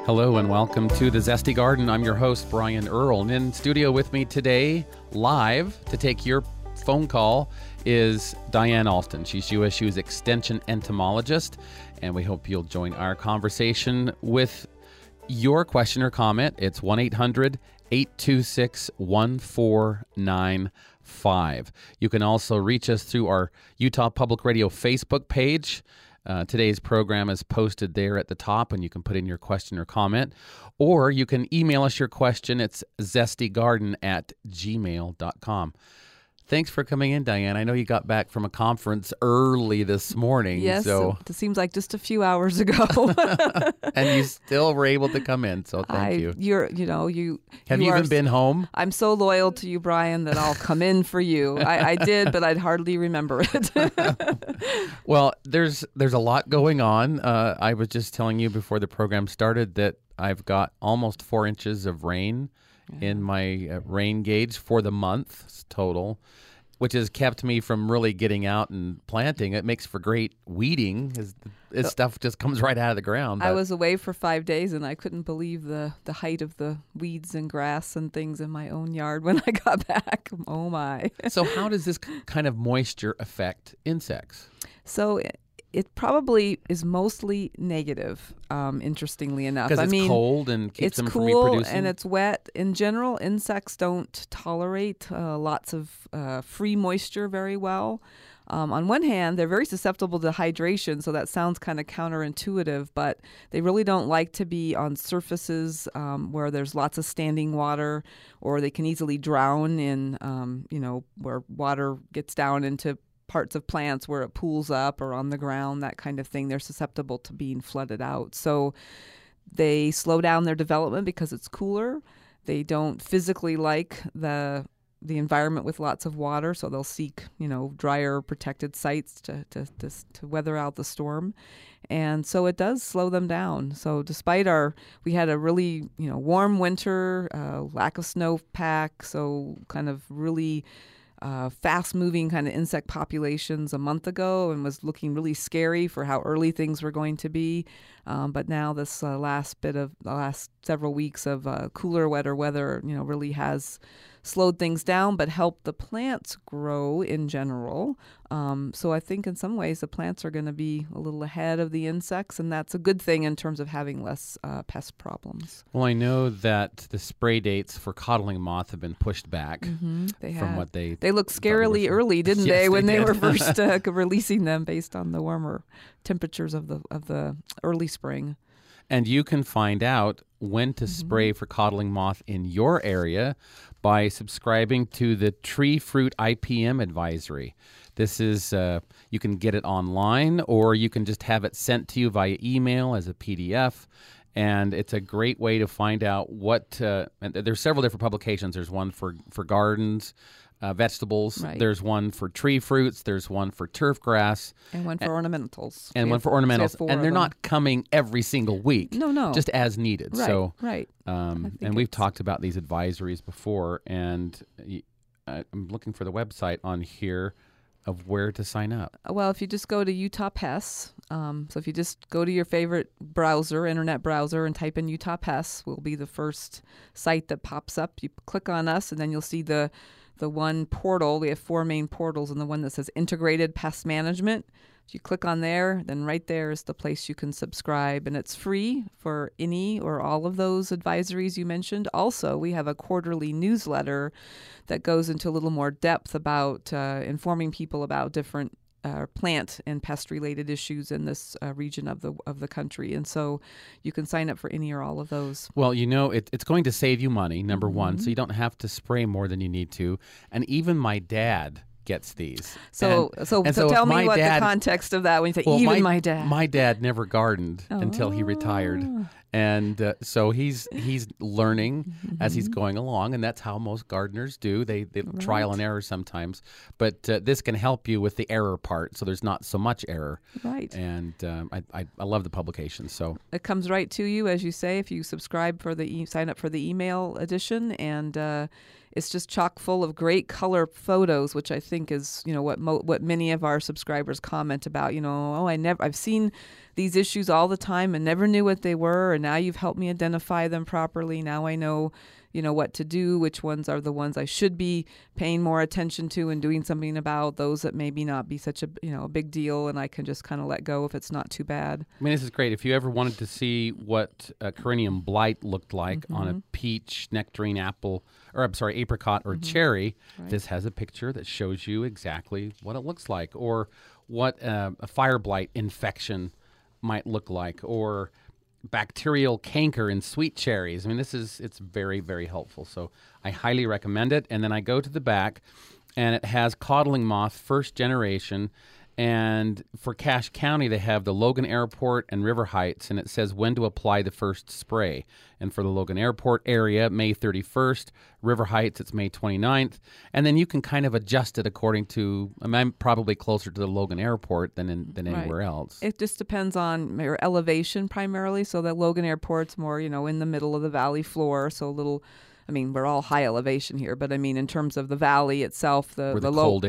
Hello and welcome to The Zesty Garden. I'm your host, Brian Earl. And in studio with me today, live, to take your phone call, is Diane Alston. She's USU's Extension Entomologist, and we hope you'll join our conversation with your question or comment. It's 1-800-826-1495. You can also reach us through our Utah Public Radio Facebook page. Today's program is posted there at the top, and you can put in your question or comment. Or you can email us your question. It's zestygarden@gmail.com. Thanks for coming in, Diane. I know you got back from a conference early this morning. Yes, so it seems like just a few hours ago. and you still were able to come in, so thank you. Have you even been home? I'm so loyal to you, Brian, that I'll come in for you. I did, but I'd hardly remember it. Well, there's a lot going on. I was just telling you before the program started that I've got almost 4 inches of rain in my rain gauge for the month total, which has kept me from really getting out and planting. It makes for great weeding as stuff just comes right out of the ground. I was away for 5 days, and I couldn't believe the height of the weeds and grass and things in my own yard when I got back. Oh, my. So how does this kind of moisture affect insects? So it probably is mostly negative, interestingly enough. Because it's cold and keeps them from cool reproducing? And it's wet. In general, insects don't tolerate lots of free moisture very well. On one hand, they're very susceptible to hydration, so that sounds kind of counterintuitive, but they really don't like to be on surfaces where there's lots of standing water, or they can easily drown in, where water gets down into parts of plants where it pools up or on the ground, that kind of thing. They're susceptible to being flooded out. So they slow down their development because it's cooler. They don't physically like the environment with lots of water, so they'll seek, drier, protected sites to weather out the storm. And so it does slow them down. So despite we had a really, warm winter, lack of snowpack, so kind of really fast-moving kind of insect populations a month ago, and was looking really scary for how early things were going to be. But now this last several weeks of cooler, wetter weather, really has slowed things down, but helped the plants grow in general. So I think in some ways the plants are going to be a little ahead of the insects, and that's a good thing in terms of having less pest problems. Well, I know that the spray dates for codling moth have been pushed back from what they looked scarily early, didn't Yes, they, when they did. were first releasing them based on the warmer temperatures of the early spring. And you can find out when to spray for codling moth in your area by subscribing to the Tree Fruit IPM advisory. This is, you can get it online, or you can just have it sent to you via email as a PDF. And it's a great way to find out what, and there's several different publications. There's one for gardens, vegetables. Right. There's one for tree fruits. There's one for turf grass. And one for ornamentals. And one for ornamentals. And they're not coming every single week. No. Just as needed. Right, So, right. And we've talked about these advisories before, and I'm looking for the website on here of where to sign up. Well, if you just go to Utah Pests, so if you just go to your favorite internet browser, and type in Utah Pests, will be the first site that pops up. You click on us, and then you'll see the one portal. We have 4 main portals, and the one that says Integrated Pest Management. If you click on there, then right there is the place you can subscribe, and it's free for any or all of those advisories you mentioned. Also, we have a quarterly newsletter that goes into a little more depth about informing people about different plant and pest-related issues in this region of the country. And so you can sign up for any or all of those. Well, it's going to save you money, number one, so you don't have to spray more than you need to. And even my dad gets these. So tell me what the context of that when you say my dad. My dad never gardened until he retired. And so he's learning as he's going along, and that's how most gardeners do. They trial and error sometimes. But this can help you with the error part, so there's not so much error. Right. And I love the publication. So it comes right to you, as you say, if you subscribe for sign up for the email edition, and it's just chock full of great color photos, which I think is what many of our subscribers comment about. I've seen these issues all the time and never knew what they were, and now you've helped me identify them properly. Now I know, what to do, which ones are the ones I should be paying more attention to and doing something about, those that maybe not be such a a big deal, and I can just kind of let go if it's not too bad. I mean, this is great. If you ever wanted to see what Corynneum blight looked like on a peach, nectarine, apple, or I'm sorry, apricot or cherry, this has a picture that shows you exactly what it looks like, or what a fire blight infection might look like, or bacterial canker in sweet cherries. I mean, it's very, very helpful. So I highly recommend it. And then I go to the back, and it has codling moth first generation. And for Cache County, they have the Logan Airport and River Heights, and it says when to apply the first spray. And for the Logan Airport area, May 31st. River Heights, it's May 29th. And then you can kind of adjust it according to, I'm probably closer to the Logan Airport than anywhere else. It just depends on your elevation primarily. So the Logan Airport's more, in the middle of the valley floor, so a little... we're all high elevation here, but in terms of the valley itself, the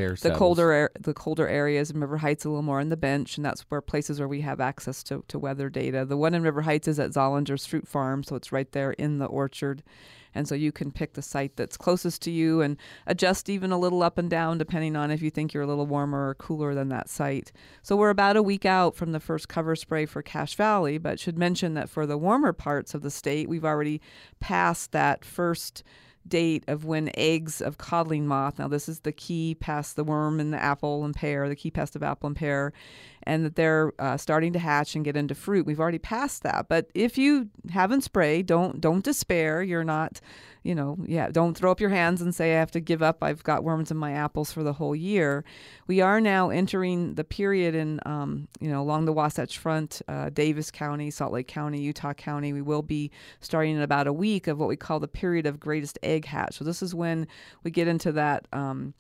colder areas, and River Heights a little more in the bench, and that's where places where we have access to weather data. The one in River Heights is at Zollinger's Fruit Farm, so it's right there in the orchard. And so you can pick the site that's closest to you and adjust even a little up and down depending on if you think you're a little warmer or cooler than that site. So we're about a week out from the first cover spray for Cache Valley, but should mention that for the warmer parts of the state, we've already passed that first date of when eggs of codling moth, now this is the key past the worm and the apple and pear, the key pest of apple and pear, and that they're starting to hatch and get into fruit. We've already passed that. But if you haven't sprayed, don't despair. You're not, don't throw up your hands and say, I have to give up. I've got worms in my apples for the whole year. We are now entering the period in, along the Wasatch Front, Davis County, Salt Lake County, Utah County. We will be starting in about a week of what we call the period of greatest egg hatch. So this is when we get into that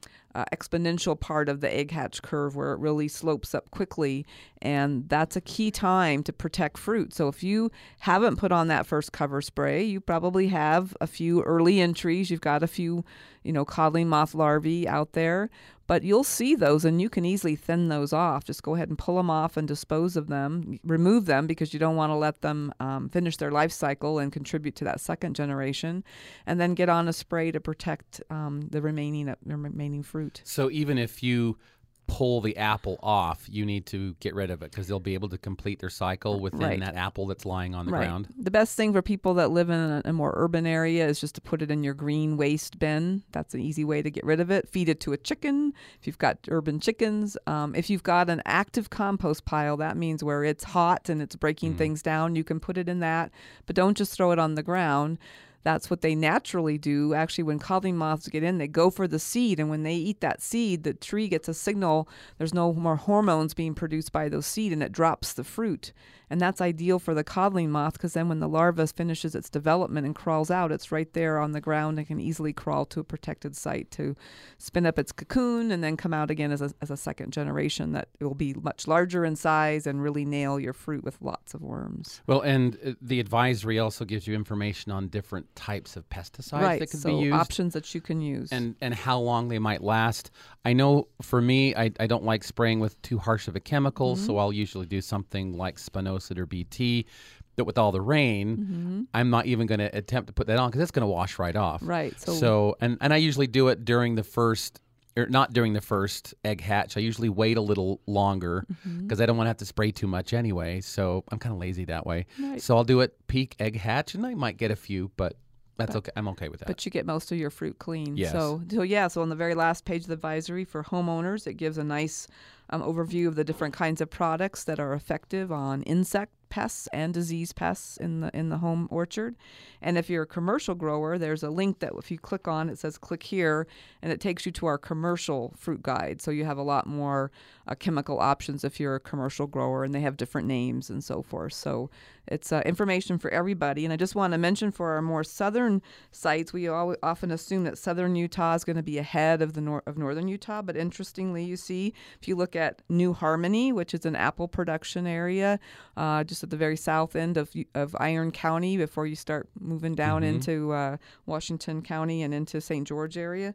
exponential part of the egg hatch curve where it really slopes up quickly, and that's a key time to protect fruit. So if you haven't put on that first cover spray, you probably have a few early entries. You've got a few, codling moth larvae out there, but you'll see those and you can easily thin those off. Just go ahead and pull them off and dispose of them, remove them because you don't want to let them finish their life cycle and contribute to that second generation, and then get on a spray to protect the remaining fruit. So even if you pull the apple off, you need to get rid of it because they'll be able to complete their cycle within that apple that's lying on the ground. The best thing for people that live in a more urban area is just to put it in your green waste bin. That's an easy way to get rid of it. Feed it to a chicken if you've got urban chickens. If you've got an active compost pile, that means where it's hot and it's breaking things down, you can put it in that, but don't just throw it on the ground. That's what they naturally do. Actually, when codling moths get in, they go for the seed. And when they eat that seed, the tree gets a signal. There's no more hormones being produced by those seed, and it drops the fruit. And that's ideal for the codling moth because then when the larva finishes its development and crawls out, it's right there on the ground and can easily crawl to a protected site to spin up its cocoon and then come out again as a second generation that will be much larger in size and really nail your fruit with lots of worms. Well, and the advisory also gives you information on different types of pesticides that could be used. Options that you can use. And how long they might last. I know for me, I don't like spraying with too harsh of a chemical, so I'll usually do something like spinosad or BT. But with all the rain, I'm not even going to attempt to put that on because it's going to wash right off. Right. So and I usually do it during the first, or not during the first egg hatch. I usually wait a little longer because I don't want to have to spray too much anyway. So I'm kind of lazy that way. Right. So I'll do it peak egg hatch, and I might get a few, but okay. I'm okay with that. But you get most of your fruit clean. Yes. So on the very last page of the advisory for homeowners, it gives a nice overview of the different kinds of products that are effective on insect pests and disease pests in the home orchard. And if you're a commercial grower, there's a link that if you click on, it says click here, and it takes you to our commercial fruit guide. So you have a lot more chemical options if you're a commercial grower, and they have different names and so forth. So it's information for everybody. And I just want to mention for our more southern sites, we often assume that southern Utah is going to be ahead of of northern Utah. But interestingly, you see, if you look at New Harmony, which is an apple production area, just at the very south end of Iron County before you start moving down into Washington County and into St. George area.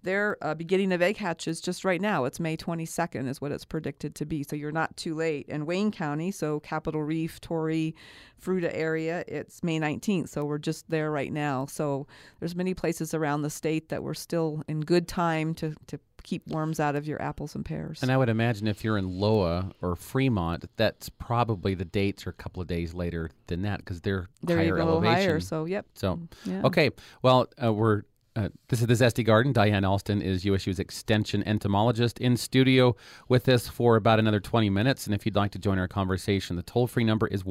They're beginning of egg hatches just right now. It's May 22nd is what it's predicted to be. So you're not too late. In Wayne County, so Capitol Reef, Torrey, Fruita area, it's May 19th. So we're just there right now. So there's many places around the state that we're still in good time to keep worms out of your apples and pears. And I would imagine if you're in Loa or Fremont, that's probably the dates are a couple of days later than that because they're higher a little elevation. higher, so yep. So, yeah. Okay. Well, this is the Zesty Garden. Diane Alston is USU's Extension entomologist in studio with us for about another 20 minutes. And if you'd like to join our conversation, the toll-free number is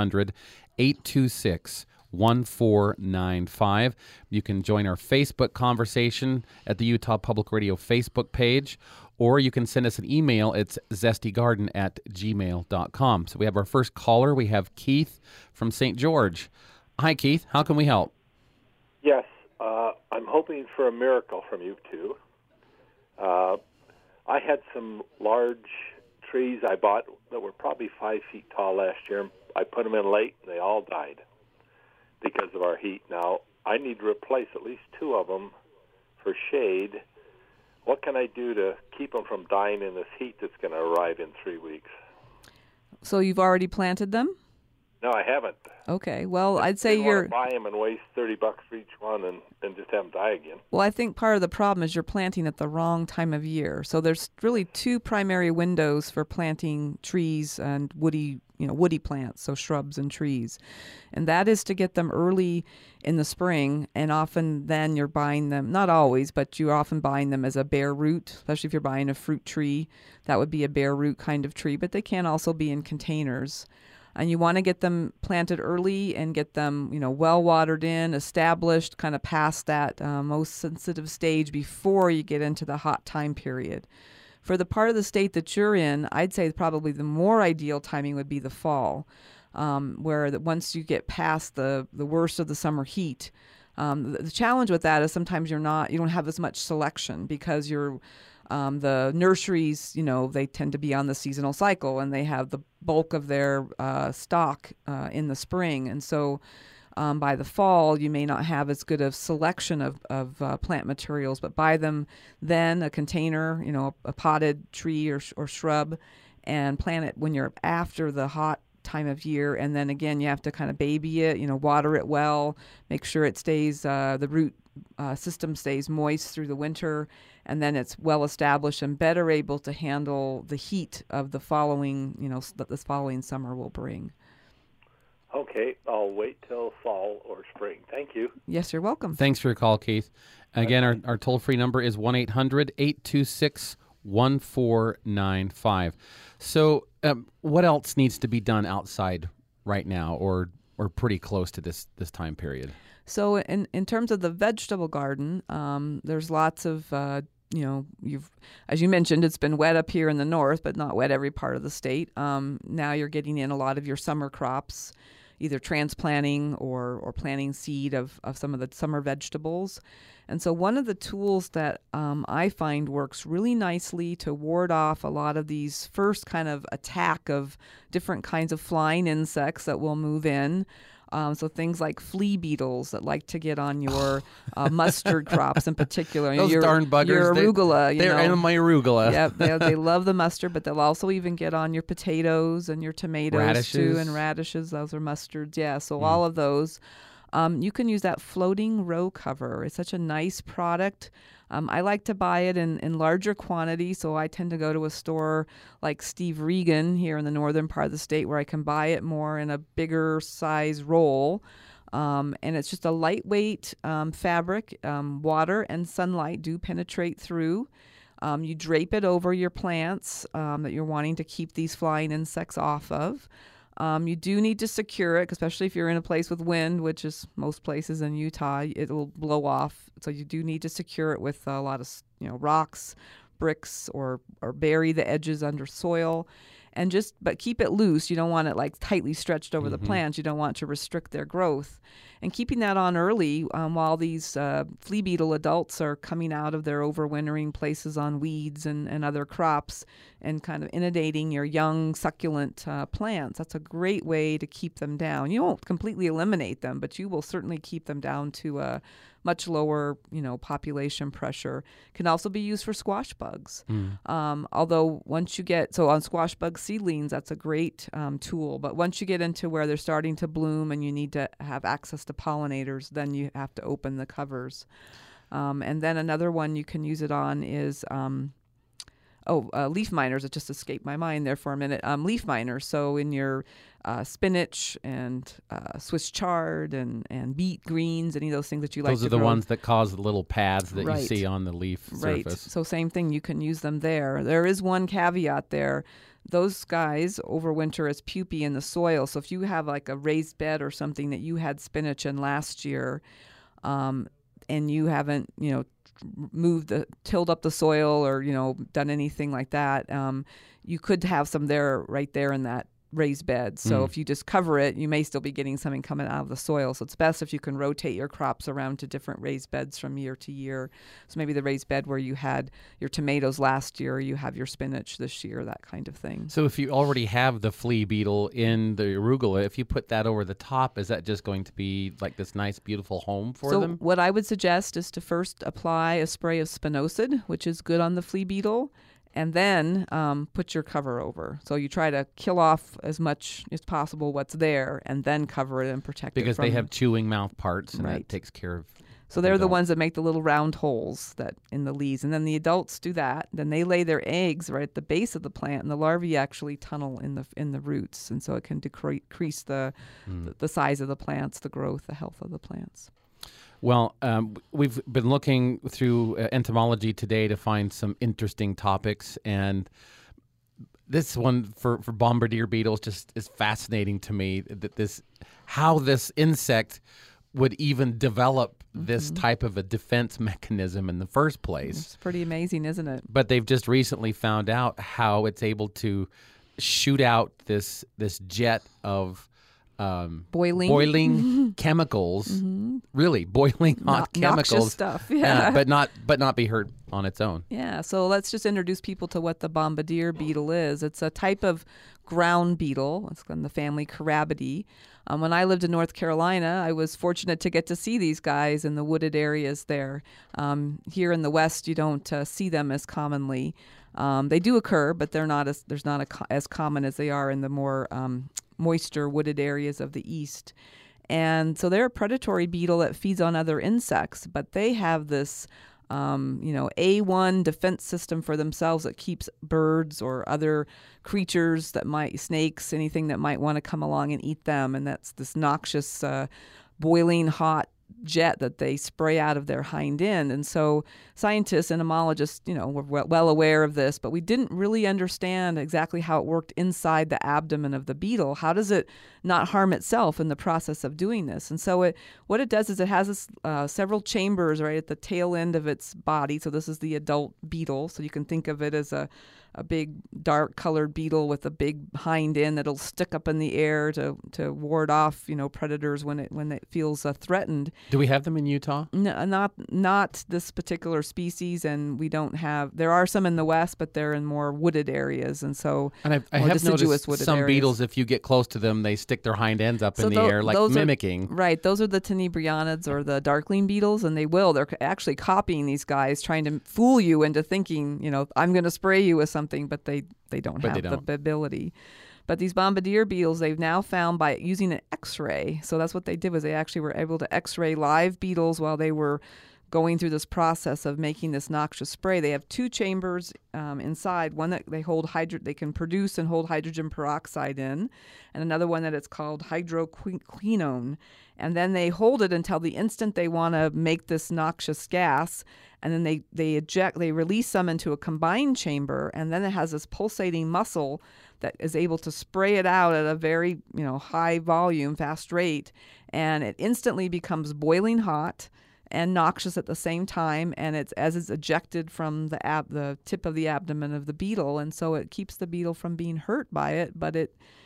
1-800-826-1495. You can join our Facebook conversation at the Utah Public Radio Facebook page, or you can send us an email. It's zestygarden@gmail.com. So we have our first caller. We have Keith from St. George. Hi, Keith. How can we help? Yes. I'm hoping for a miracle from you two. I had some large trees I bought that were probably 5 feet tall last year. I put them in late, and they all died because of our heat. Now, I need to replace at least 2 of them for shade. What can I do to keep them from dying in this heat that's going to arrive in 3 weeks? So you've already planted them? No, I haven't. Okay. Well, I'd say you're buy them and waste $30 for each one and just have them die again. Well, I think part of the problem is you're planting at the wrong time of year. So there's really 2 primary windows for planting trees and woody plants, so shrubs and trees. And that is to get them early in the spring, and often then you're buying them, not always, but you're often buying them as a bare root, especially if you're buying a fruit tree. That would be a bare root kind of tree, but they can also be in containers. And you want to get them planted early and get them, well watered in, established, kind of past that most sensitive stage before you get into the hot time period. For the part of the state that you're in, I'd say probably the more ideal timing would be the fall, where once you get past the worst of the summer heat. The challenge with that is sometimes you don't have as much selection because the nurseries, they tend to be on the seasonal cycle and they have the bulk of their stock in the spring. And so by the fall, you may not have as good of selection of plant materials, but buy them then, a container, a potted tree or shrub, and plant it when you're after the hot time of year. And then again, you have to kind of baby it, water it well, make sure it stays, the root system stays moist through the winter, and then it's well established and better able to handle the heat of the following, that this following summer will bring. Okay, I'll wait till fall or spring. Thank you. Yes, you're welcome. Thanks for your call, Keith. Again, our toll-free number is 1-800-826-1495. So what else needs to be done outside right now or pretty close to this time period? So in terms of the vegetable garden, there's lots of, as you mentioned, it's been wet up here in the north, but not wet every part of the state. Now you're getting in a lot of your summer crops, either transplanting or planting seed of some of the summer vegetables. And so one of the tools that I find works really nicely to ward off a lot of these first kind of attack of different kinds of flying insects that will move in. So things like flea beetles that like to get on your mustard crops in particular. Those darn buggers. Your arugula. They're in my arugula. Yep, they love the mustard, but they'll also even get on your potatoes and your tomatoes too, and radishes. Those are mustards. Yeah, so all of those. You can use that floating row cover. It's such a nice product. I like to buy it in larger quantity, so I tend to go to a store like Steve Regan here in the northern part of the state where I can buy it more in a bigger size roll. And it's just a lightweight fabric. Water and sunlight do penetrate through. You drape it over your plants that you're wanting to keep these flying insects off of. You do need to secure it, especially if you're in a place with wind, which is most places in Utah. It will blow off, so you do need to secure it with a lot of rocks, bricks, or bury the edges under soil, but keep it loose. You don't want it like tightly stretched over the plants. You don't want to restrict their growth. and keeping that on early while these flea beetle adults are coming out of their overwintering places on weeds and other crops, and kind of inundating your young succulent plants. That's a great way to keep them down. You won't completely eliminate them, but you will certainly keep them down to a much lower, population pressure. Can also be used for squash bugs. Although once you get, so on squash bug seedlings, that's a great tool. But once you get into where they're starting to bloom and you need to have access to pollinators, then you have to open the covers. And then another one you can use it on is leaf miners. It just escaped my mind there for a minute. Leaf miners. So in your spinach and Swiss chard and beet greens, any of those things that you like to grow. Those are the ones that cause the little pads that Right. you see on the leaf Right. surface. So same thing. You can use them there. There is one caveat there. Those guys overwinter as pupae in the soil. So if you have like a raised bed or something that you had spinach in last year, and you haven't, tilled up the soil or, done anything like that, you could have some there right there in that raised bed. So if you just cover it, you may still be getting something coming out of the soil. So it's best if you can rotate your crops around to different raised beds from year to year. So maybe the raised bed where you had your tomatoes last year, you have your spinach this year, that kind of thing. So if you already have the flea beetle in the arugula, if you put that over the top, is that just going to be like this nice, beautiful home for them? So what I would suggest is to first apply a spray of spinosad, which is good on the flea beetle, and then put your cover over. So you try to kill off as much as possible what's there, and then cover it and protect it Because from... they have chewing mouth parts, and that Right. takes care of... So they're the adult. ones that make the little round holes that in the leaves. And then the adults do that. Then they lay their eggs right at the base of the plant, and the larvae actually tunnel in the roots. And so it can decrease the size of the plants, the growth, the health of the plants. Well, we've been looking through entomology today to find some interesting topics, and this one for bombardier beetles just is fascinating to me. That how this insect would even develop this type of a defense mechanism in the first place. It's pretty amazing, isn't it? But they've just recently found out how it's able to shoot out this jet of boiling chemicals, really boiling hot Noxious chemicals, stuff, yeah. but not be hurt on its own. Yeah, so let's just introduce people to what the bombardier beetle is. It's a type of ground beetle. It's in the family Carabidae. When I lived in North Carolina, I was fortunate to get to see these guys in the wooded areas there. Here in the West, you don't see them as commonly. They do occur, but they're not as common as they are in the more moisture wooded areas of the East. And so they're a predatory beetle that feeds on other insects, but they have this A1 defense system for themselves that keeps birds or other creatures snakes, anything that might want to come along and eat them. And that's this noxious, boiling hot jet that they spray out of their hind end. And so scientists, entomologists, were well aware of this, but we didn't really understand exactly how it worked inside the abdomen of the beetle. How does it not harm itself in the process of doing this? And so what it does is it has this, several chambers right at the tail end of its body. So this is the adult beetle. So you can think of it as a big dark colored beetle with a big hind end that'll stick up in the air to ward off predators when it feels threatened. Do we have them in Utah? No, not this particular species, and we don't have. There are some in the West, but they're in more wooded areas, and so I more have deciduous noticed wooded some areas. beetles, if you get close to them, they stick their hind ends up in the air, like mimicking. Right, those are the tenebrionids or the darkling beetles, and they're actually copying these guys, trying to fool you into thinking, I'm going to spray you with something, but they don't have the ability. But these bombardier beetles, they've now found by using an X-ray. So that's what they did, was they actually were able to X-ray live beetles while they were going through this process of making this noxious spray. They have two chambers inside, one that they can produce and hold hydrogen peroxide in, and another one that it's called hydroquinone. And then they hold it until the instant they want to make this noxious gas, and then they release some into a combined chamber, and then it has this pulsating muscle that is able to spray it out at a very high volume, fast rate, and it instantly becomes boiling hot and noxious at the same time, and it's ejected from the tip of the abdomen of the beetle, and so it keeps the beetle from being hurt by it, but it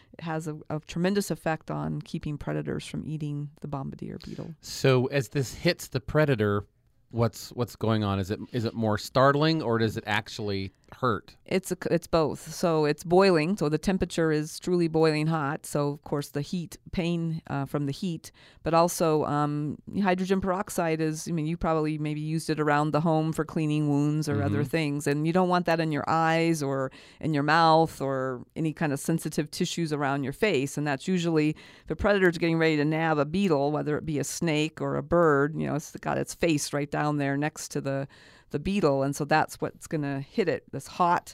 it has a tremendous effect on keeping predators from eating the bombardier beetle. So as this hits the predator, what's going on? Is it more startling, or does it actually hurt? It's both. So it's boiling. So the temperature is truly boiling hot. So of course the pain from the heat, but also hydrogen peroxide is. I mean, you probably maybe used it around the home for cleaning wounds or other things, and you don't want that in your eyes or in your mouth or any kind of sensitive tissues around your face. And that's usually if a predator's getting ready to nab a beetle, whether it be a snake or a bird. It's got its face right down there next to the beetle, and so that's what's going to hit it. This hot,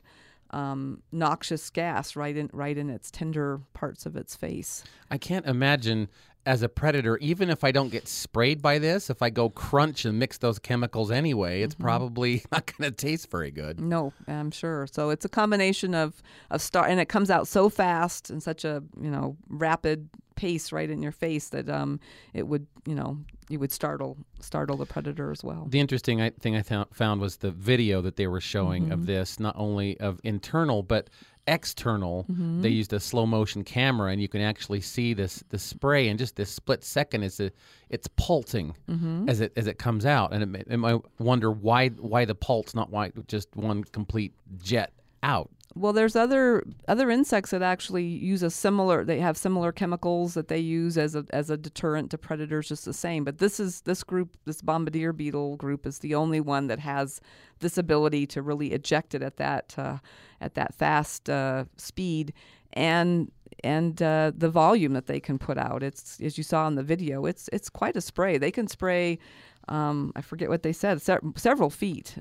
noxious gas right in its tender parts of its face. I can't imagine as a predator, even if I don't get sprayed by this, if I go crunch and mix those chemicals anyway, it's probably not going to taste very good. No, I'm sure. So it's a combination of and it comes out so fast and such a rapid pace right in your face that it would you would startle the predator as well. The interesting thing I found was the video that they were showing of this, not only of internal but external. They used a slow motion camera, and you can actually see the spray in just this split second. It's pulsing as it comes out, and it I wonder why the pulse, not why just one complete jet out. Well, there's other insects that actually use they have similar chemicals that they use as a deterrent to predators, just the same. But this bombardier beetle group is the only one that has this ability to really eject it at that fast speed and the volume that they can put out. It's, as you saw in the video, it's quite a spray. They can spray. I forget what they said, several feet.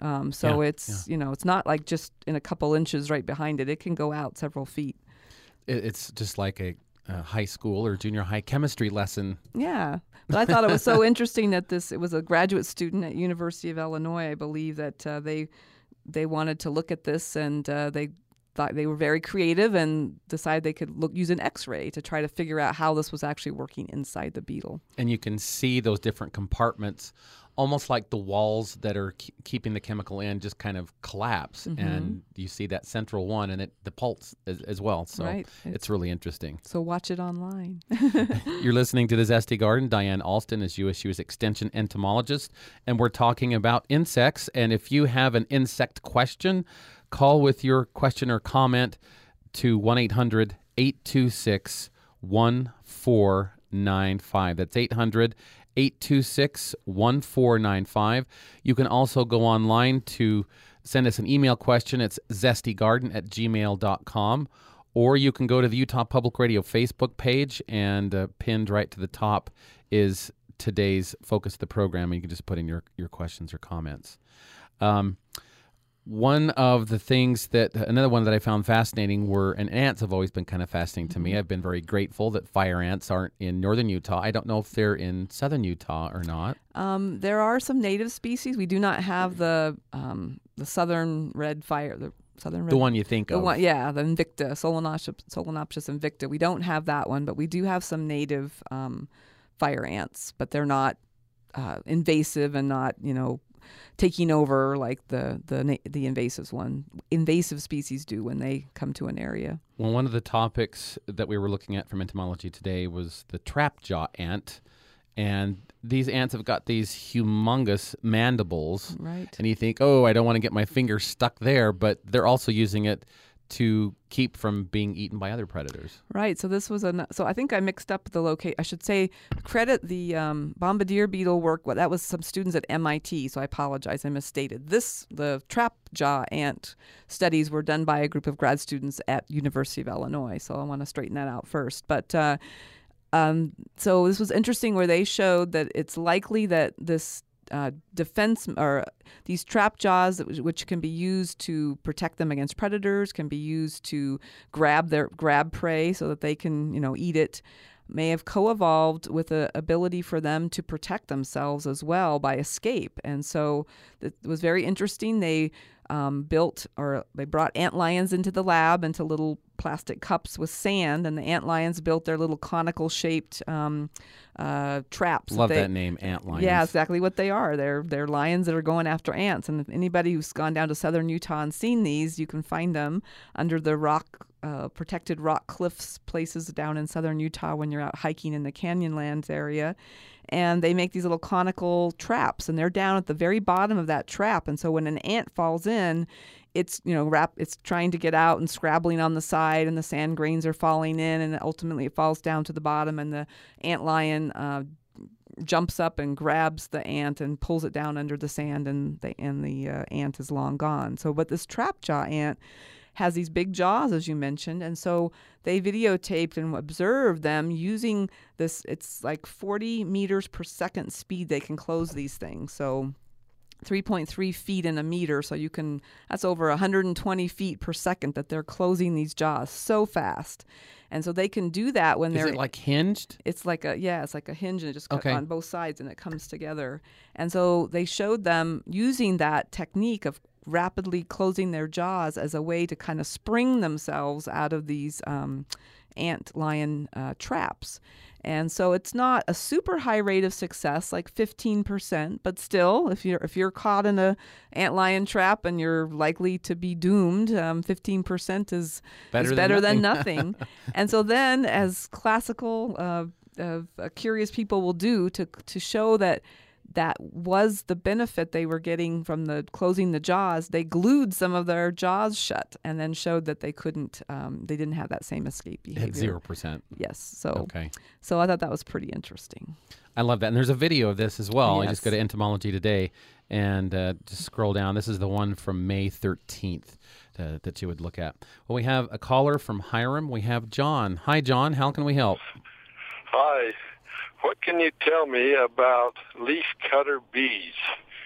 It's not like just in a couple inches right behind it. It can go out several feet. It's just like a high school or junior high chemistry lesson. Yeah. But I thought it was so interesting that it was a graduate student at University of Illinois, I believe, that they wanted to look at this, and they thought they were very creative and decided they could use an X-ray to try to figure out how this was actually working inside the beetle. And you can see those different compartments, almost like the walls that are keeping the chemical in just kind of collapse. And you see that central one, and the pulse as well. So right. It's really interesting. So watch it online. You're listening to The Zesty Garden. Diane Alston is USU's Extension entomologist, and we're talking about insects. And if you have an insect question, call with your question or comment to 1-800-826-1495. That's 800-826-1495. You can also go online to send us an email question. It's zestygarden@gmail.com. Or you can go to the Utah Public Radio Facebook page, and pinned right to the top is today's focus of the program. And you can just put in your questions or comments. Another one that I found fascinating and ants have always been kind of fascinating to me. I've been very grateful that fire ants aren't in northern Utah. I don't know if they're in southern Utah or not. There are some native species. We do not have the southern red fire, the one you think of. The Invicta, Solenopsis invicta. We don't have that one, but we do have some native fire ants, but they're not invasive and not, taking over like the invasive species do when they come to an area. Well, one of the topics that we were looking at from entomology today was the trapjaw ant, and these ants have got these humongous mandibles. Right. And you think, oh, I don't want to get my finger stuck there, but they're also using it to keep from being eaten by other predators. Right. So this was so I think I mixed up the location. I should say credit the bombardier beetle work. That was some students at MIT. So I apologize. I misstated. The trapjaw ant studies were done by a group of grad students at University of Illinois. So I want to straighten that out first. But so this was interesting where they showed that it's likely that this defense or these trap jaws, which can be used to protect them against predators, can be used to grab prey so that they can eat it, may have co-evolved with the ability for them to protect themselves as well by escape. And so it was very interesting. They brought antlions into the lab into little plastic cups with sand, and the antlions built their little conical shaped traps. Love that name, antlions. Yeah, exactly what they are. They're lions that are going after ants. And if anybody who's gone down to southern Utah and seen these, you can find them under the rock protected rock cliffs places down in southern Utah when you're out hiking in the Canyonlands area. And they make these little conical traps, and they're down at the very bottom of that trap. And so when an ant falls in, it's it's trying to get out and scrabbling on the side, and the sand grains are falling in, and ultimately it falls down to the bottom, and the antlion jumps up and grabs the ant and pulls it down under the sand, and the ant is long gone. So, but this trapjaw ant has these big jaws, as you mentioned, and so they videotaped and observed them using this. It's like 40 meters per second speed they can close these things. So 3.3 feet in a meter, so that's over 120 feet per second that they're closing these jaws so fast. And so they can do that when they're... Is it like hinged? It's like a hinge, and it just cuts on both sides and it comes together. And so they showed them using that technique of rapidly closing their jaws as a way to kind of spring themselves out of these antlion traps. And so it's not a super high rate of success, like 15%, but still, if you're caught in a antlion trap and you're likely to be doomed, 15% is better than nothing. And so then, as classical curious people will do to show that was the benefit they were getting from the closing the jaws, they glued some of their jaws shut and then showed that they didn't have that same escape behavior. At 0%. Yes. So I thought that was pretty interesting. I love that. And there's a video of this as well. Yes. I just go to Entomology Today and just scroll down. This is the one from May 13th that you would look at. Well, we have a caller from Hiram. We have John. Hi, John. How can we help? Hi. What can you tell me about leafcutter bees?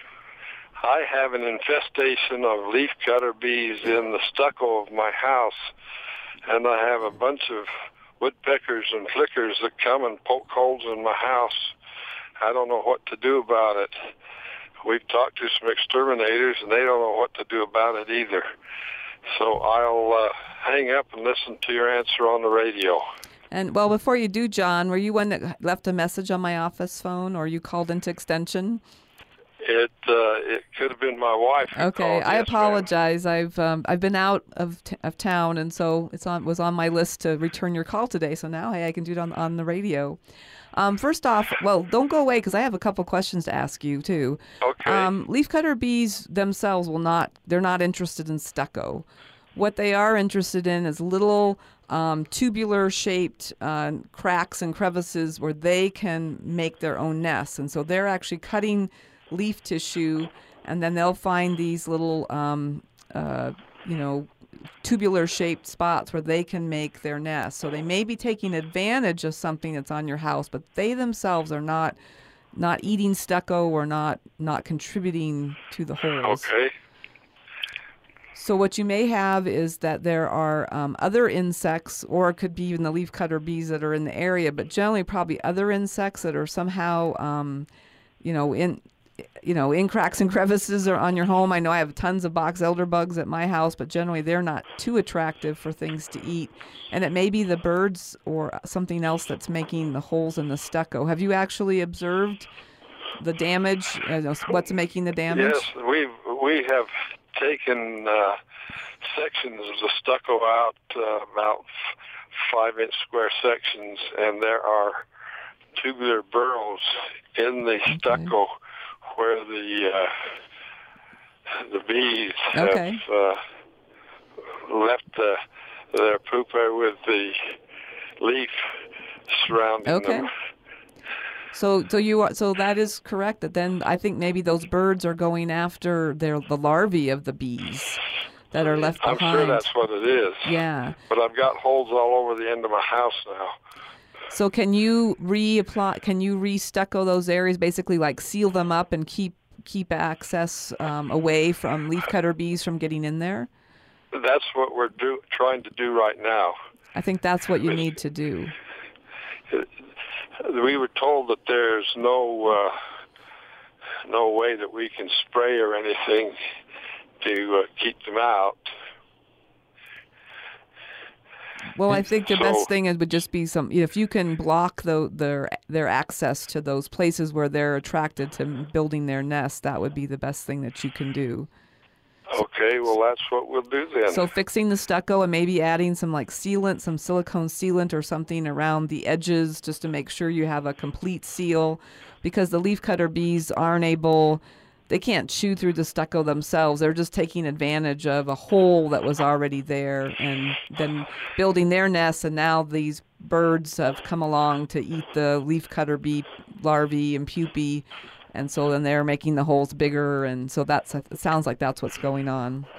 I have an infestation of leafcutter bees in the stucco of my house, and I have a bunch of woodpeckers and flickers that come and poke holes in my house. I don't know what to do about it. We've talked to some exterminators, and they don't know what to do about it either. So I'll hang up and listen to your answer on the radio. And, well, before you do, John, were you one that left a message on my office phone, or you called into extension? It could have been my wife who Okay, called. I Yes, apologize. Ma'am. I've been out of town, and so was on my list to return your call today. So now, hey, I can do it on the radio. First off, well, don't go away because I have a couple questions to ask you too. Okay. Leafcutter bees themselves they're not interested in stucco. What they are interested in is little tubular-shaped cracks and crevices where they can make their own nests. And so they're actually cutting leaf tissue, and then they'll find these little, tubular-shaped spots where they can make their nests. So they may be taking advantage of something that's on your house, but they themselves are not eating stucco or not contributing to the holes. Okay. So what you may have is that there are other insects, or it could be even the leafcutter bees that are in the area, but generally probably other insects that are somehow, in cracks and crevices or on your home. I know I have tons of box elder bugs at my house, but generally they're not too attractive for things to eat. And it may be the birds or something else that's making the holes in the stucco. Have you actually observed the damage? What's making the damage? Yes, we have taken sections of the stucco out, about 5-inch square sections, and there are tubular burrows in the stucco where the bees have left their pupa with the leaf surrounding them. So that is correct. That then I think maybe those birds are going after the larvae of the bees that are left behind. I'm sure that's what it is. Yeah. But I've got holes all over the end of my house now. So can you re-stucco those areas, basically like seal them up and keep access away from leafcutter bees from getting in there? That's what we're trying to do right now. I think that's what you need to do. We were told that there's no way that we can spray or anything to keep them out. Well, I think the best thing would just be if you can block their access to those places where they're attracted to building their nest, that would be the best thing that you can do. Okay, well, that's what we'll do then. So fixing the stucco and maybe adding some like sealant, some silicone sealant or something around the edges just to make sure you have a complete seal, because the leafcutter bees they can't chew through the stucco themselves. They're just taking advantage of a hole that was already there and then building their nests, and now these birds have come along to eat the leafcutter bee larvae and pupae. And so then they're making the holes bigger, and so it sounds like that's what's going on.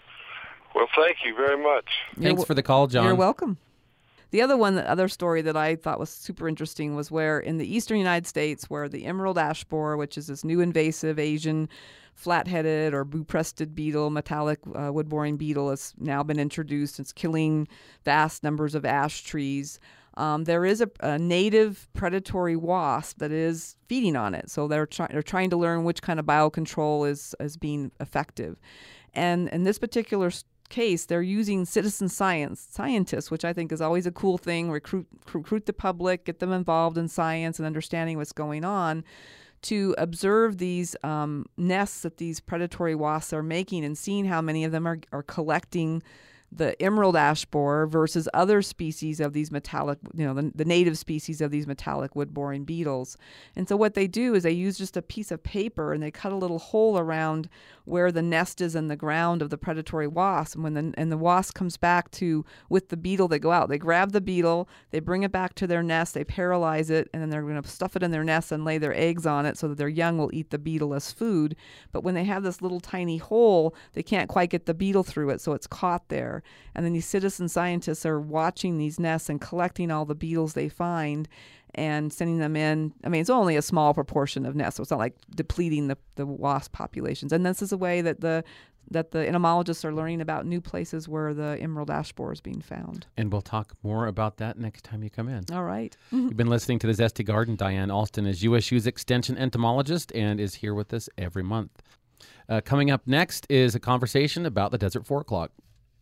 Well, thank you very much. Thanks for the call, John. You're welcome. The other story that I thought was super interesting was where in the eastern United States, where the emerald ash borer, which is this new invasive Asian flat-headed or blue-breasted beetle, metallic wood-boring beetle, has now been introduced. It's killing vast numbers of ash trees. There is a native predatory wasp that is feeding on it. So they're trying to learn which kind of biocontrol is being effective. And in this particular case, they're using citizen scientists, which I think is always a cool thing. Recruit the public, get them involved in science and understanding what's going on, to observe these nests that these predatory wasps are making and seeing how many of them are collecting the emerald ash borer versus other species of these metallic, the native species of these metallic wood-boring beetles. And so what they do is they use just a piece of paper and they cut a little hole around where the nest is in the ground of the predatory wasp. And when the wasp comes back with the beetle, they go out, they grab the beetle, they bring it back to their nest, they paralyze it, and then they're going to stuff it in their nest and lay their eggs on it so that their young will eat the beetle as food. But when they have this little tiny hole, they can't quite get the beetle through it, so it's caught there. And then these citizen scientists are watching these nests and collecting all the beetles they find and sending them in. I mean, it's only a small proportion of nests, so it's not like depleting the wasp populations. And this is a way that the entomologists are learning about new places where the emerald ash borer is being found. And we'll talk more about that next time you come in. All right. You've been listening to The Zesty Garden. Diane Alston is USU's Extension entomologist and is here with us every month. Coming up next is a conversation about the Desert 4 o'clock.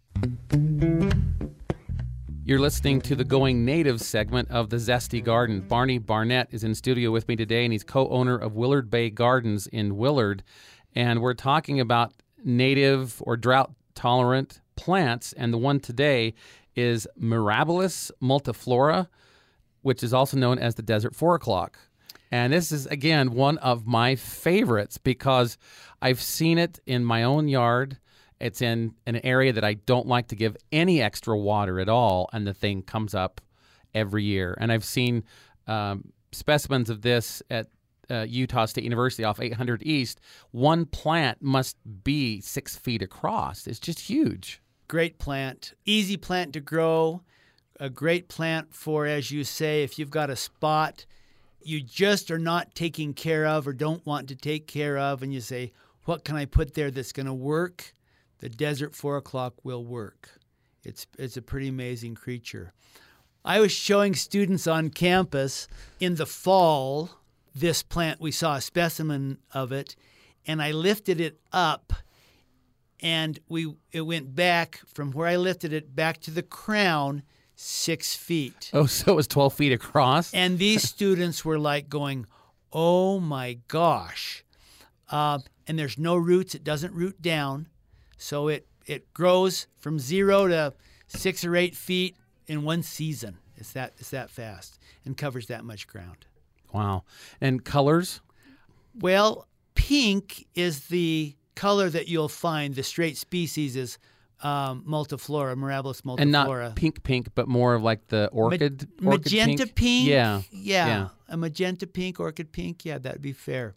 You're listening to the Going Native segment of the Zesty Garden. Barney Barnett is in studio with me today, and he's co-owner of Willard Bay Gardens in Willard. And we're talking about native or drought-tolerant plants, and the one today is Mirabilis multiflora, which is also known as the Desert 4 o'clock. And this is, again, one of my favorites because I've seen it in my own yard. It's in an area that I don't like to give any extra water at all, and the thing comes up every year. And I've seen specimens of this at Utah State University off 800 East. One plant must be 6 feet across. It's just huge. Great plant, easy plant to grow, a great plant for, as you say, if you've got a spot you just are not taking care of or don't want to take care of, and you say, what can I put there that's going to work? The Desert 4 o'clock will work. It's a pretty amazing creature. I was showing students on campus in the fall this plant. We saw a specimen of it, and I lifted it up, and it went back from where I lifted it back to the crown 6 feet. Oh, so it was 12 feet across? And these students were like going, oh my gosh. And there's no roots. It doesn't root down. So it grows from 0 to 6 or 8 feet in one season. It's that fast and covers that much ground. Wow. And colors? Well, pink is the color that you'll find. The straight species is multiflora, Mirabilis multiflora. And not pink, but more of like the orchid magenta pink? Yeah. A magenta pink, orchid pink. Yeah, that'd be fair.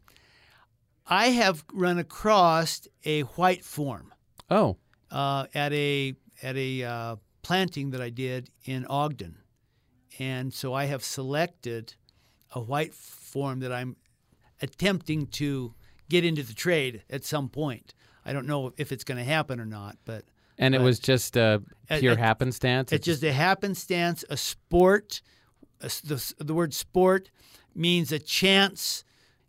I have run across a white form. Oh. At a planting that I did in Ogden. And so I have selected a white form that I'm attempting to get into the trade at some point. I don't know if it's going to happen or not, but... And it was just a pure happenstance? It's just a happenstance, a sport. The word sport means a chance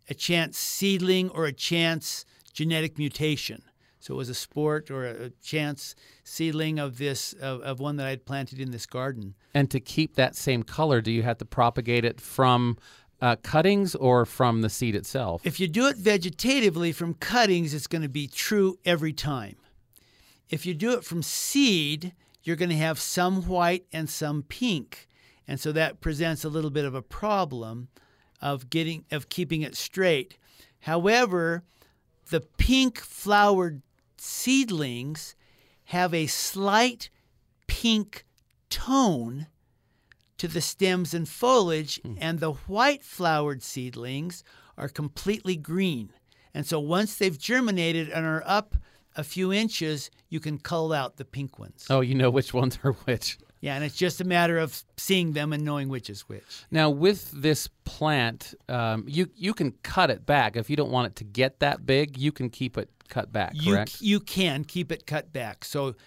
seedling or a chance genetic mutation. So it was a sport or a chance seedling of of one that I had planted in this garden. And to keep that same color, do you have to propagate it from cuttings or from the seed itself? If you do it vegetatively from cuttings, it's going to be true every time. If you do it from seed, you're going to have some white and some pink. And so that presents a little bit of a problem of keeping it straight. However, the pink flowered seedlings have a slight pink tone to the stems and foliage, and the white flowered seedlings are completely green. And so once they've germinated and are up a few inches, you can cull out the pink ones. Oh, you know which ones are which. Yeah, and it's just a matter of seeing them and knowing which is which. Now, with this plant, you can cut it back. If you don't want it to get that big, you can keep it cut back, correct? You can keep it cut back. So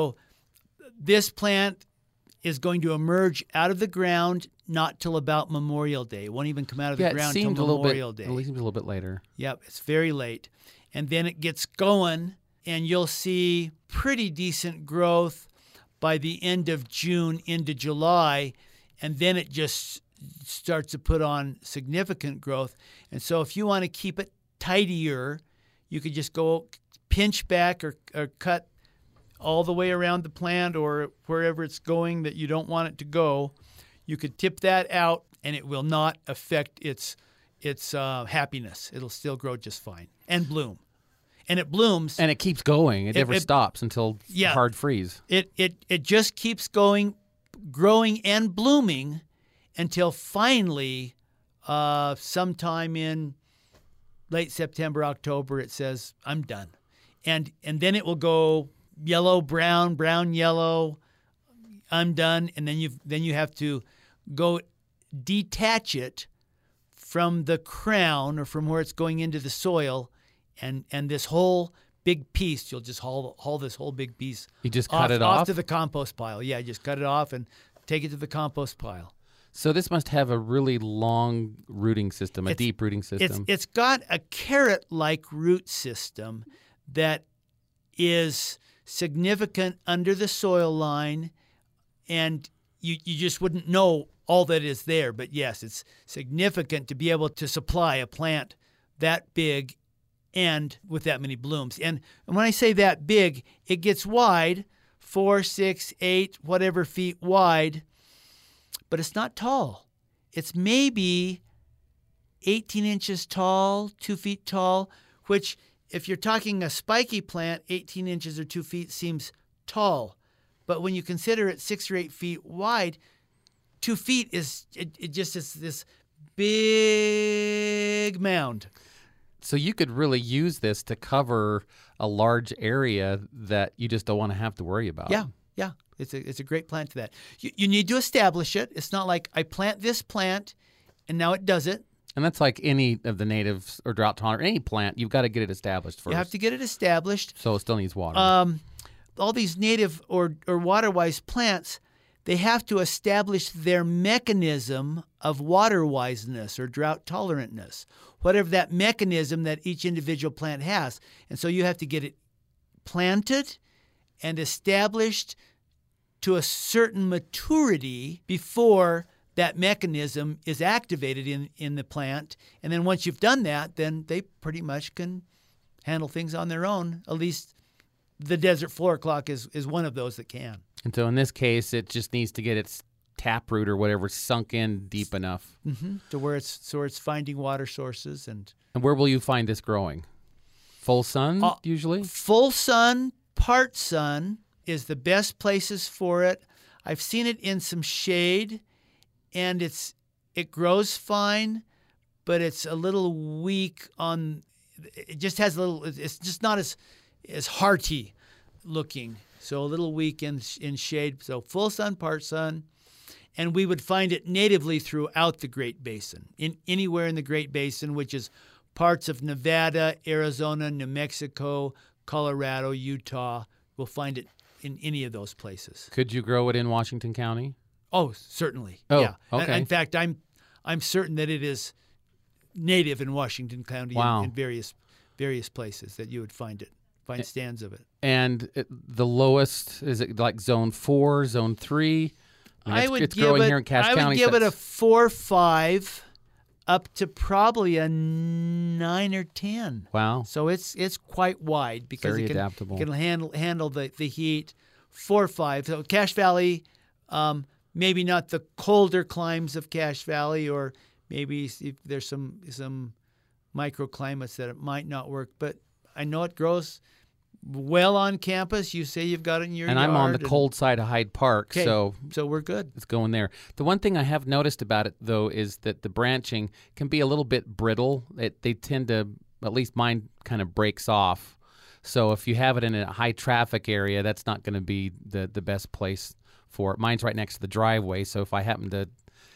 this plant is going to emerge out of the ground not till about Memorial Day. It won't even come out of the ground till Memorial Day. It seems a little bit later. Yep, it's very late. And then it gets going, and you'll see pretty decent growth by the end of June into July, and then it just starts to put on significant growth. And so if you want to keep it tidier, you could just go pinch back or cut all the way around the plant or wherever it's going that you don't want it to go. You could tip that out, and it will not affect its happiness. It'll still grow just fine and bloom. And it blooms. And it keeps going. It never stops until hard freeze. It just keeps going, growing and blooming until finally sometime in late September, October, it says, I'm done. And then it will go yellow, brown, brown, yellow, I'm done. And then you have to go detach it from the crown or from where it's going into the soil. And this whole big piece, you'll just haul this whole big piece. You just cut it off? Off to the compost pile. Yeah, just cut it off and take it to the compost pile. So this must have a really long rooting system, a deep rooting system. It's got a carrot-like root system that is significant under the soil line, and you just wouldn't know all that is there. But yes, it's significant to be able to supply a plant that big and with that many blooms. And when I say that big, it gets wide, 4, 6, 8, whatever feet wide, but it's not tall. It's maybe 18 inches tall, 2 feet tall, which if you're talking a spiky plant, 18 inches or 2 feet seems tall. But when you consider it 6 or 8 feet wide, 2 feet is this big mound. So you could really use this to cover a large area that you just don't want to have to worry about. Yeah. It's a great plant for that. You need to establish it. It's not like I plant this plant and now it does it. And that's like any of the natives or drought tolerant, any plant, you've got to get it established first. You have to get it established. So it still needs water. All these native or water-wise plants, they have to establish their mechanism of water-wiseness or drought tolerantness, whatever that mechanism that each individual plant has. And so you have to get it planted and established to a certain maturity before that mechanism is activated in the plant. And then once you've done that, then they pretty much can handle things on their own. At least the desert floor clock is one of those that can. And so in this case, it just needs to get its taproot or whatever sunk in deep enough. Mm-hmm. To where it's finding water sources. And where will you find this growing? Full sun, usually? Full sun, part sun is the best places for it. I've seen it in some shade, and it grows fine, but it's a little weak on. It just has a little. It's just not as hearty looking. So a little weak in shade. So full sun, part sun, and we would find it natively throughout the Great Basin, anywhere in the Great Basin, which is parts of Nevada, Arizona, New Mexico, Colorado, Utah. We'll find it in any of those places. Could you grow it in Washington County? Oh, certainly. Oh, yeah. okay. In fact, I'm certain that it is native in Washington County. Wow. in various places that you would find stands of it. And the lowest, is it like zone 4, zone 3? It's growing here in Cache County. I would give it a 4 or 5. up to probably a 9 or 10. Wow. So it's quite wide because Very it can, adaptable. It can handle the heat. 4 or 5. So Cache Valley, maybe not the colder climes of Cache Valley, or maybe if there's some microclimates that it might not work. But I know it grows well on campus. You say you've got it in your and yard. I'm on the cold side of Hyde Park, Okay, so we're good. it's going there. The one thing I have noticed about it, though, is that the branching can be a little bit brittle. They tend to, at least mine kind of breaks off. So if you have it in a high traffic area, that's not going to be the best place for it. Mine's right next to the driveway, so if I happen to,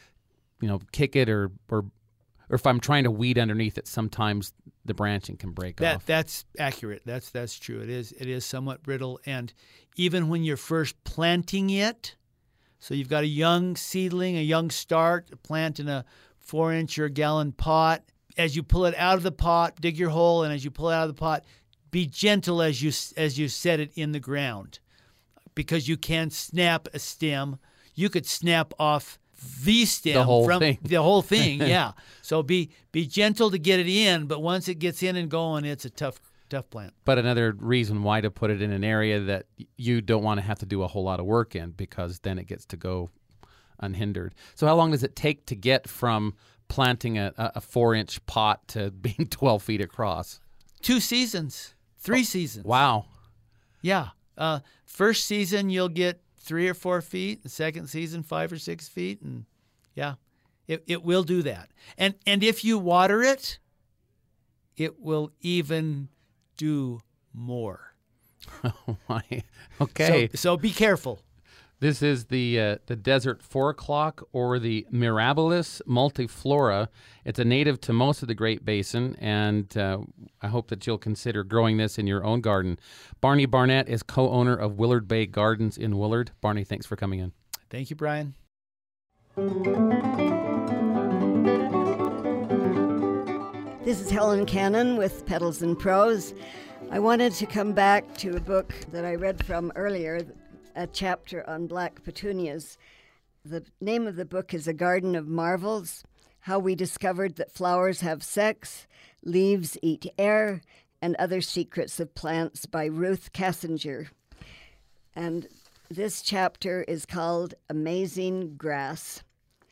kick it or if I'm trying to weed underneath it, sometimes the branching can break off. That's accurate. That's true. It is somewhat brittle, and even when you're first planting it, so you've got a young seedling, a young start, plant in a 4-inch or gallon pot. As you pull it out of the pot, dig your hole, and as you pull it out of the pot, be gentle as you set it in the ground, because you can snap a stem. You could snap off the stem, the whole thing. Yeah. So be gentle to get it in, but once it gets in and going, it's a tough plant. But another reason why to put it in an area that you don't want to have to do a whole lot of work in, because then it gets to go unhindered. So how long does it take to get from planting a 4-inch pot to being 12 feet across? 2 seasons. 3 seasons. Wow. Yeah. First season, you'll get 3 or 4 feet. The second season, 5 or 6 feet. And yeah, it will do that. And if you water it, it will even do more. Oh my. Okay. So be careful. This is the desert 4 o'clock, or the Mirabilis multiflora. It's a native to most of the Great Basin, and I hope that you'll consider growing this in your own garden. Barney Barnett is co-owner of Willard Bay Gardens in Willard. Barney, thanks for coming in. Thank you, Brian. This is Helen Cannon with Petals and Prose. I wanted to come back to a book that I read from earlier, a chapter on black petunias. The name of the book is A Garden of Marvels: How We Discovered That Flowers Have Sex, Leaves Eat Air, and Other Secrets of Plants, by Ruth Kassinger. And this chapter is called Amazing Grass.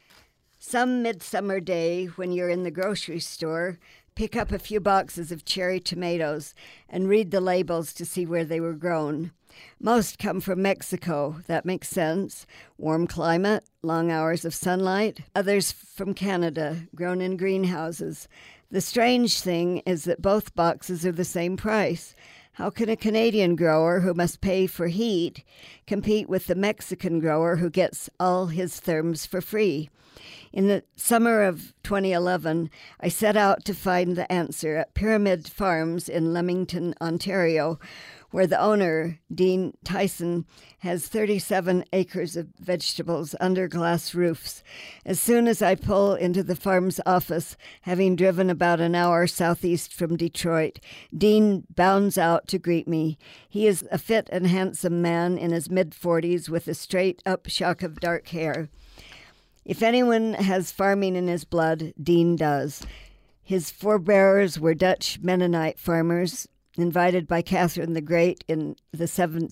Some midsummer day, when you're in the grocery store, pick up a few boxes of cherry tomatoes and read the labels to see where they were grown. Most come from Mexico. That makes sense. Warm climate, long hours of sunlight. Others from Canada, grown in greenhouses. The strange thing is that both boxes are the same price. How can a Canadian grower who must pay for heat compete with the Mexican grower who gets all his therms for free? In the summer of 2011, I set out to find the answer at Pyramid Farms in Leamington, Ontario, where the owner, Dean Tyson, has 37 acres of vegetables under glass roofs. As soon as I pull into the farm's office, having driven about an hour southeast from Detroit, Dean bounds out to greet me. He is a fit and handsome man in his mid-40s with a straight-up shock of dark hair. If anyone has farming in his blood, Dean does. His forebears were Dutch Mennonite farmers, invited by Catherine the Great in the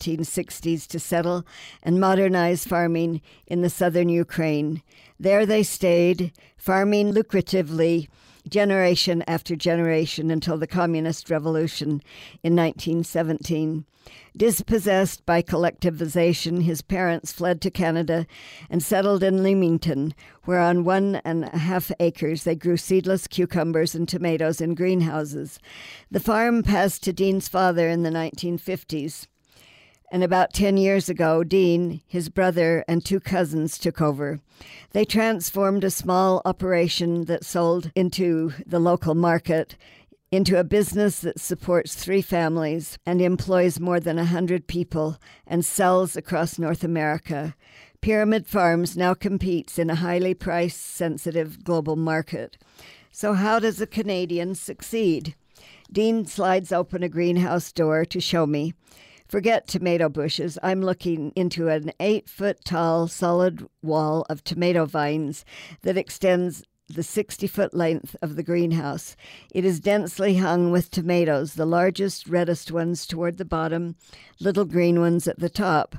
1760s to settle and modernize farming in the southern Ukraine. There they stayed, farming lucratively generation after generation until the Communist Revolution in 1917. Dispossessed by collectivization, his parents fled to Canada and settled in Leamington, where on 1.5 acres they grew seedless cucumbers and tomatoes in greenhouses. The farm passed to Dean's father in the 1950s, and about 10 years ago, Dean, his brother, and 2 cousins took over. They transformed a small operation that sold into the local market into a business that supports 3 families and employs more than 100 people and sells across North America. Pyramid Farms now competes in a highly price-sensitive global market. So how does a Canadian succeed? Dean slides open a greenhouse door to show me. Forget tomato bushes. I'm looking into an 8-foot-tall solid wall of tomato vines that extends the 60-foot length of the greenhouse. It is densely hung with tomatoes, the largest, reddest ones toward the bottom, little green ones at the top.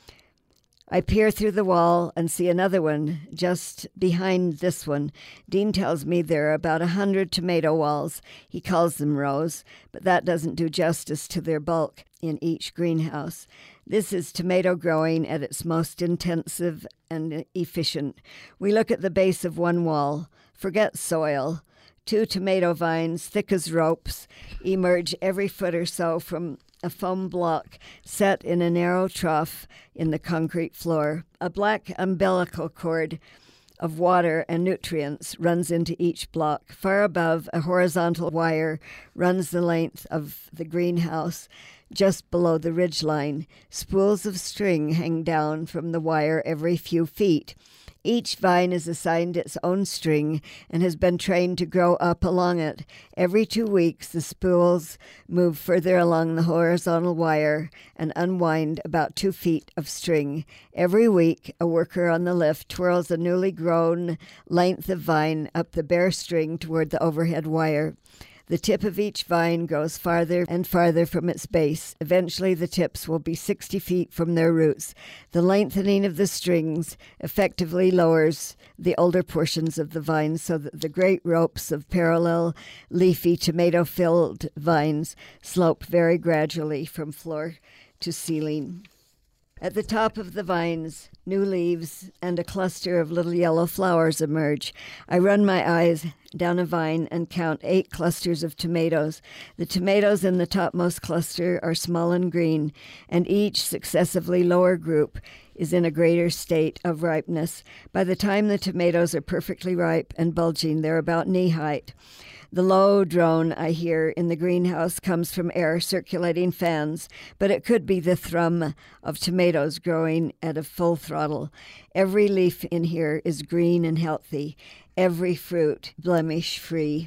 I peer through the wall and see another one just behind this one. Dean tells me there are about 100 tomato walls. He calls them rows, but that doesn't do justice to their bulk in each greenhouse. This is tomato growing at its most intensive and efficient. We look at the base of one wall. Forget soil. 2 tomato vines, thick as ropes, emerge every foot or so from a foam block set in a narrow trough in the concrete floor. A black umbilical cord of water and nutrients runs into each block. Far above, a horizontal wire runs the length of the greenhouse just below the ridgeline. Spools of string hang down from the wire every few feet. Each vine is assigned its own string and has been trained to grow up along it. Every 2 weeks, the spools move further along the horizontal wire and unwind about 2 feet of string. Every week, a worker on the lift twirls a newly grown length of vine up the bare string toward the overhead wire. The tip of each vine goes farther and farther from its base. Eventually, the tips will be 60 feet from their roots. The lengthening of the strings effectively lowers the older portions of the vines so that the great ropes of parallel, leafy, tomato-filled vines slope very gradually from floor to ceiling. At the top of the vines, new leaves and a cluster of little yellow flowers emerge. I run my eyes down a vine and count 8 clusters of tomatoes. The tomatoes in the topmost cluster are small and green, and each successively lower group is in a greater state of ripeness. By the time the tomatoes are perfectly ripe and bulging, they're about knee height. The low drone I hear in the greenhouse comes from air circulating fans, but it could be the thrum of tomatoes growing at a full throttle. Every leaf in here is green and healthy, every fruit blemish-free.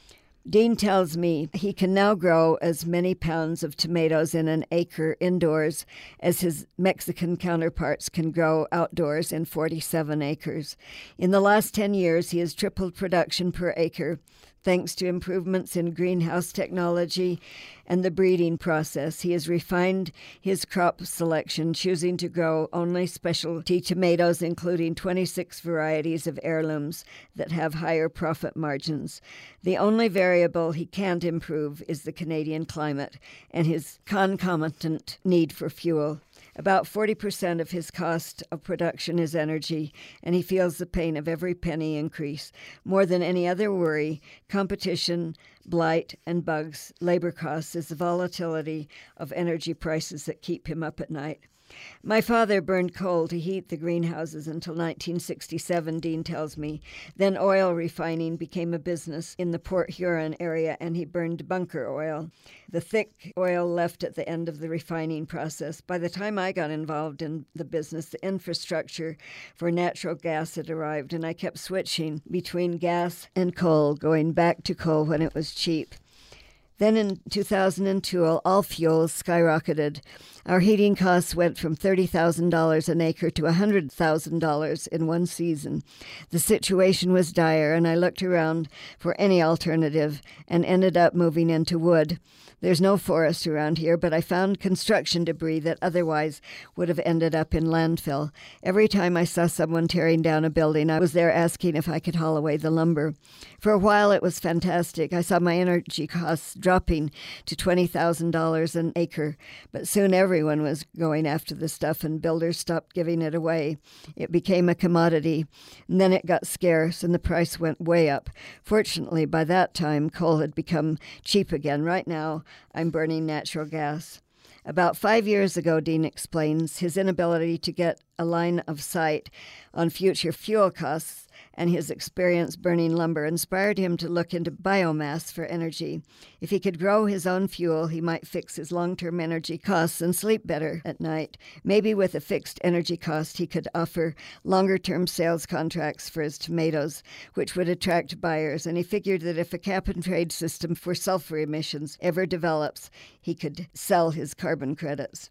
Dean tells me he can now grow as many pounds of tomatoes in an acre indoors as his Mexican counterparts can grow outdoors in 47 acres. In the last 10 years, he has tripled production per acre, thanks to improvements in greenhouse technology and the breeding process. He has refined his crop selection, choosing to grow only specialty tomatoes, including 26 varieties of heirlooms that have higher profit margins. The only variable he can't improve is the Canadian climate and his concomitant need for fuel. About 40% of his cost of production is energy, and he feels the pain of every penny increase. More than any other worry, competition, blight, and bugs, labor costs is the volatility of energy prices that keep him up at night. My father burned coal to heat the greenhouses until 1967, Dean tells me. Then oil refining became a business in the Port Huron area, and he burned bunker oil, the thick oil left at the end of the refining process. By the time I got involved in the business, the infrastructure for natural gas had arrived, and I kept switching between gas and coal, going back to coal when it was cheap. Then in 2002, all fuels skyrocketed. Our heating costs went from $30,000 an acre to $100,000 in one season. The situation was dire, and I looked around for any alternative and ended up moving into wood. There's no forest around here, but I found construction debris that otherwise would have ended up in landfill. Every time I saw someone tearing down a building, I was there asking if I could haul away the lumber. For a while, it was fantastic. I saw my energy costs dropping to $20,000 an acre, but soon everyone was going after the stuff, and builders stopped giving it away. It became a commodity, and then it got scarce, and the price went way up. Fortunately, by that time, coal had become cheap again. Right now, I'm burning natural gas. About 5 years ago, Dean explains, his inability to get a line of sight on future fuel costs and his experience burning lumber inspired him to look into biomass for energy. If he could grow his own fuel, he might fix his long-term energy costs and sleep better at night. Maybe with a fixed energy cost, he could offer longer-term sales contracts for his tomatoes, which would attract buyers, and he figured that if a cap-and-trade system for sulfur emissions ever develops, he could sell his carbon credits.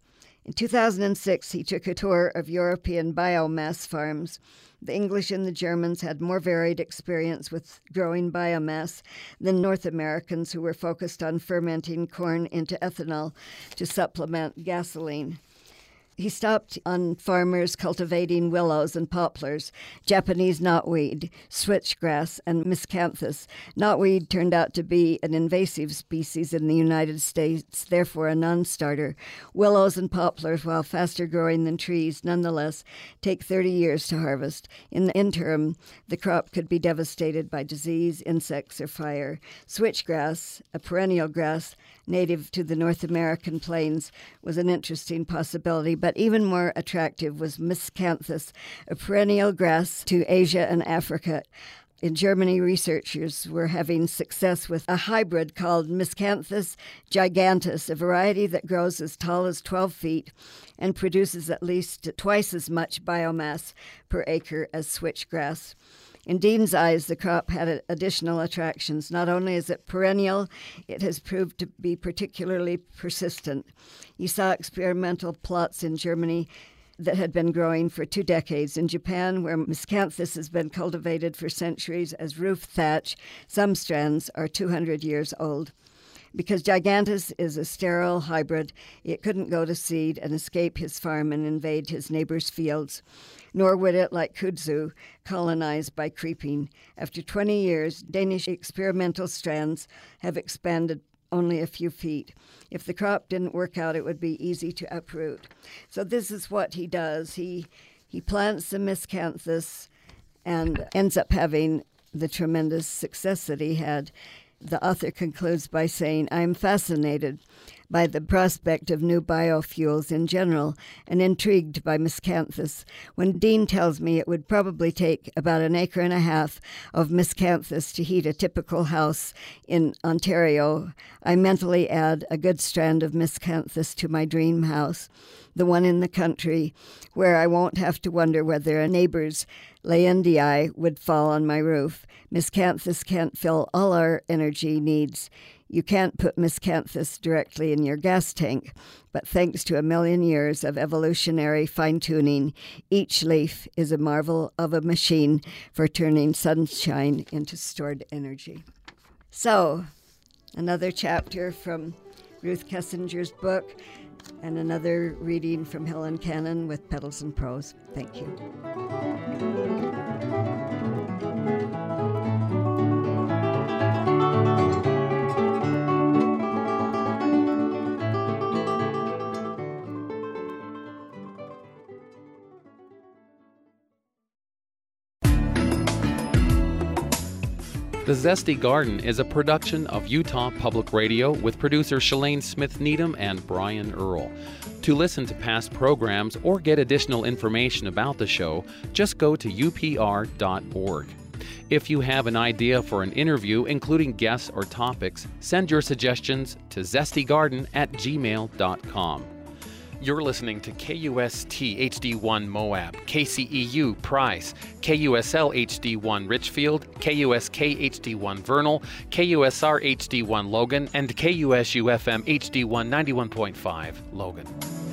In 2006, he took a tour of European biomass farms. The English and the Germans had more varied experience with growing biomass than North Americans, who were focused on fermenting corn into ethanol to supplement gasoline. He stopped on farmers cultivating willows and poplars, Japanese knotweed, switchgrass, and miscanthus. Knotweed turned out to be an invasive species in the United States, therefore a non-starter. Willows and poplars, while faster growing than trees, nonetheless take 30 years to harvest. In the interim, the crop could be devastated by disease, insects, or fire. Switchgrass, a perennial grass native to the North American plains, was an interesting possibility, but even more attractive was miscanthus, a perennial grass to Asia and Africa. In Germany, researchers were having success with a hybrid called Miscanthus giganteus, a variety that grows as tall as 12 feet and produces at least twice as much biomass per acre as switchgrass. In Dean's eyes, the crop had additional attractions. Not only is it perennial, it has proved to be particularly persistent. He saw experimental plots in Germany that had been growing for 2 decades. In Japan, where miscanthus has been cultivated for centuries as roof thatch, some strands are 200 years old. Because giganteus is a sterile hybrid, it couldn't go to seed and escape his farm and invade his neighbor's fields. Nor would it, like kudzu, colonize by creeping. After 20 years, Danish experimental strands have expanded only a few feet. If the crop didn't work out, it would be easy to uproot. So this is what he does. He plants the miscanthus and ends up having the tremendous success that he had. The author concludes by saying, "I'm fascinated by the prospect of new biofuels in general and intrigued by miscanthus. When Dean tells me it would probably take about 1.5 acres of miscanthus to heat a typical house in Ontario, I mentally add a good strand of miscanthus to my dream house, the one in the country, where I won't have to wonder whether a neighbor's Leandii would fall on my roof. Miscanthus can't fill all our energy needs. You can't put miscanthus directly in your gas tank, but thanks to 1,000,000 years of evolutionary fine-tuning, each leaf is a marvel of a machine for turning sunshine into stored energy." So, another chapter from Ruth Kessinger's book, and another reading from Helen Cannon with Petals and Prose. Thank you. The Zesty Garden is a production of Utah Public Radio with producer Shalane Smith Needham and Brian Earl. To listen to past programs or get additional information about the show, just go to upr.org. If you have an idea for an interview, including guests or topics, send your suggestions to zestygarden@gmail.com. You're listening to KUST HD1 Moab, KCEU Price, KUSL HD1 Richfield, KUSK HD1 Vernal, KUSR HD1 Logan, and KUSU FM HD1 91.5 Logan.